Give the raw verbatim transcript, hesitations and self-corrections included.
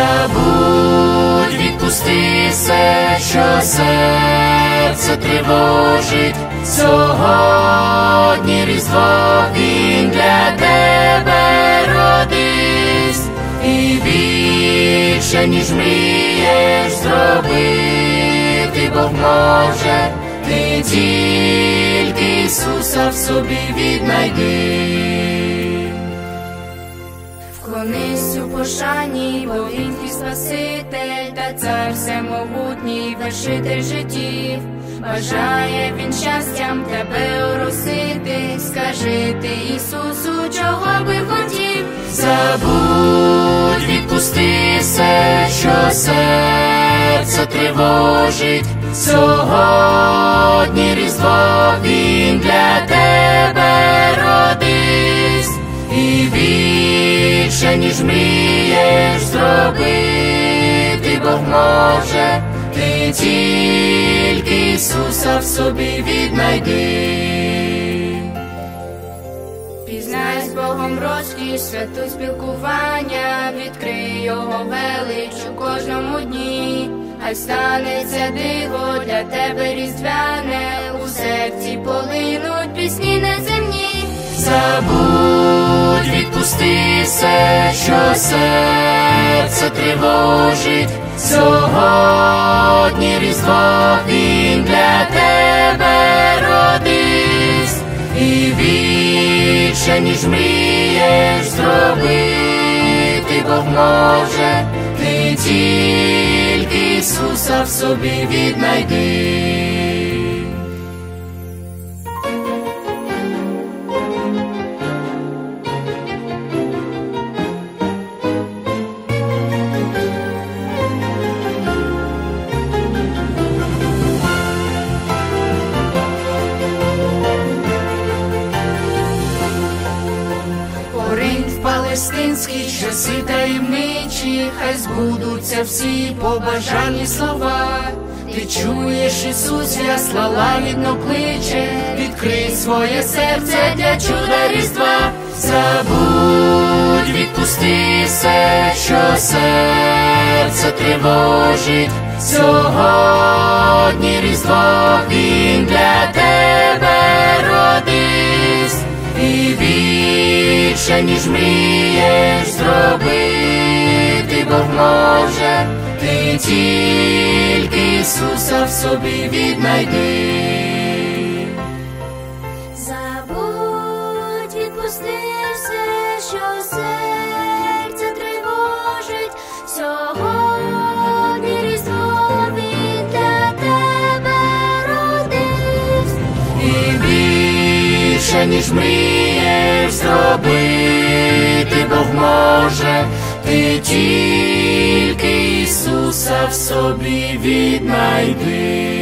Забудь, відпусти все, що серце тривожить. Сьогодні Різдво, Він для тебе родись, і більше, ніж мрієш зробити, Бог може. Ти тільки Ісуса в собі віднайди. Вклонись у пошані, бо Він твій Спаситель та Цар всемогутній, вершитель життів. Бажає Він щастям тебе оросити, скажи ти Ісусу, чого би хотів. Забудь, відпусти все, що серце тривожить. Сьогодні Різдво, Він для тебе родись, і більше, ніж мрієш зробити, Бог може. Ти тільки Ісуса в собі віднайди. Пізнай з Богом розкіш, святу спілкування, відкрий Його велич у кожному дні. Хай станеться диво для тебе різдвяне, у серці полинуть пісні неземні. Забудь, відпусти все, що серце тривожить. Сьогодні Різдво, Він для тебе родись, і більше, ніж мрієш зробити, Бог може. Ти тільки Ісуса в собі віднайди. Палестинські часи таємничі, хай збудуться всі побажані слова. Ти чуєш, Ісус ясла лагідно кличе, відкрий своє серце для чуда Різдва. Забудь, відпусти все, що серце тривожить. Сьогодні Різдво, Він для тебе родись, і більше, ніж мрієш зробити, Бог може. Ти тільки Ісуса в собі віднайди. Забудь, відпусти все, що серце тривожить. Сьогодні Різдво, Він для тебе родись, І більше, ніж мрієш зробити, Бог може. Ти тільки Ісуса в собі віднайди.